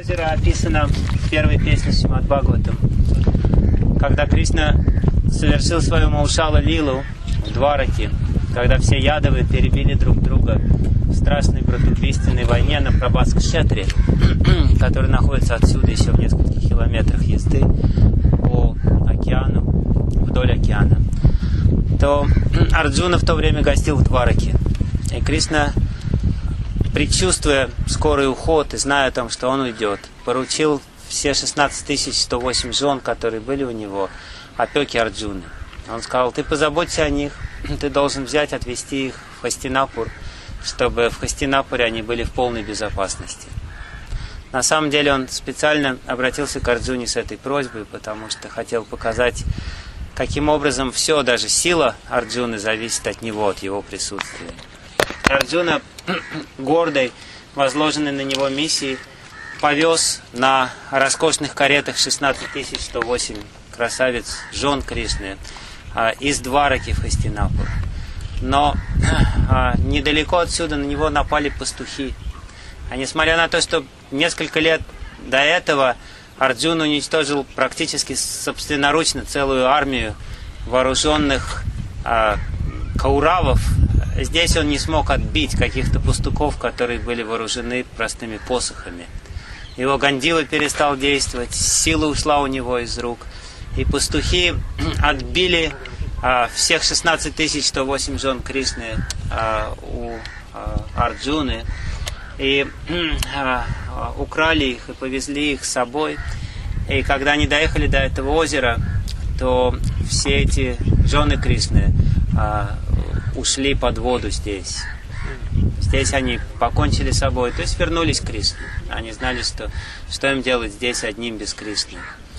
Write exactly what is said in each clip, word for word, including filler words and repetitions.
Озеро описано в первой песне Шримад Бхагаватам. Когда Кришна совершил свою Маушала Лилу в Двараке, когда все ядовы перебили друг друга в страшной братоубийственной войне на Прабхас-кшетре, который находится отсюда еще в нескольких километрах езды по океану, вдоль океана, то Арджуна в то время гостил в Двараке. И Кришна, предчувствуя скорый уход и зная о том, что он уйдет, поручил все шестнадцать тысяч сто восемь жен, которые были у него, опеке Арджуны. Он сказал: ты позаботься о них, ты должен взять, отвезти их в Хастинапур, чтобы в Хастинапуре они были в полной безопасности. На самом деле он специально обратился к Арджуне с этой просьбой, потому что хотел показать, каким образом все, даже сила Арджуны зависит от него, от его присутствия. Арджуна, гордой, возложенной на него миссией, повез на роскошных каретах шестнадцать тысяч сто восемь красавиц, жен Кришны, из Двараки в Хастинапур. Но а, недалеко отсюда на него напали пастухи. А несмотря на то, что несколько лет до этого Арджун уничтожил практически собственноручно целую армию вооруженных а, кауравов, здесь он не смог отбить каких-то пастухов, которые были вооружены простыми посохами. Его гандила перестал действовать, сила ушла у него из рук, и пастухи отбили а, всех шестнадцать тысяч сто восемь жен Кришны а, у а, Арджуны, и а, украли их и повезли их с собой. И когда они доехали до этого озера, то все эти жены Кришны а, ушли под воду здесь. Здесь они покончили с собой, то есть вернулись к Кришне. Они знали, что, что им делать здесь одним без Кришны.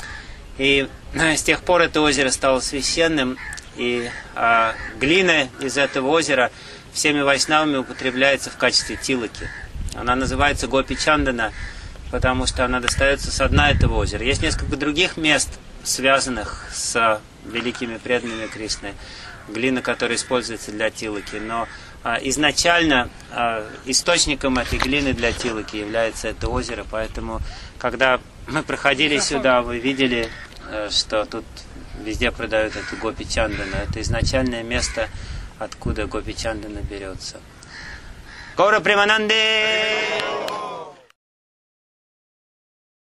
И с тех пор это озеро стало священным, и а, глина из этого озера всеми вайшнавами употребляется в качестве тилаки. Она называется Гопи Чандана, потому что она достается со дна этого озера. Есть несколько других мест, связанных с великими преданными Кришны, глина, которая используется для тилаки, но а, изначально а, источником этой глины для тилаки является это озеро, поэтому когда мы проходили сюда, вы видели, а, что тут везде продают эту Гопи Чандана. Это изначальное место, откуда Гопи Чандана берется. Гаура Премананде!